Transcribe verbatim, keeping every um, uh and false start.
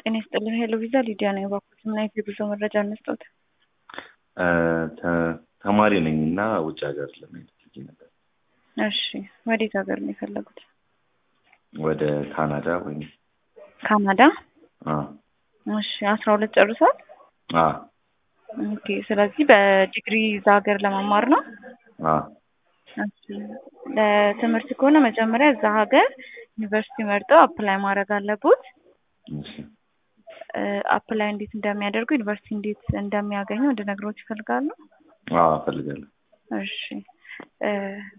ጤና ይስጥልኝ ሄሎ ቪዛ ሊዲያ ነኝ። እባክዎት ምን አይነት የጉዞ መረጃ እንስጥዎት? ተማሪ ነኝ እና ውጭ ሀገር ለመሄድ ፈልጌ ነበር። እሺ ወዴት ሀገር ነው የፈለጉት? ወደ ካናዳ ወይም ካናዳ? አዎ። እሺ አስራ ሁለት ጨርሷል? አዎ። ኦኬ ስለዚህ በዲግሪ እዛ ሀገር ለመማር ነው? አዎ። እሺ ለትምህርት ከሆነ መጀመሪያ እዛ ሀገር ዩኒቨርሲቲ መርጠው አፕላይ ማድረግ አለቦት። እሺ አፕላይ እንዴት እንደሚያደርጉ ዩኒቨርሲቲ እንዴት እንደሚያገኙ እንድነግሮት ይፈልጋሉ? አዎ እፈልጋለሁ። እሺ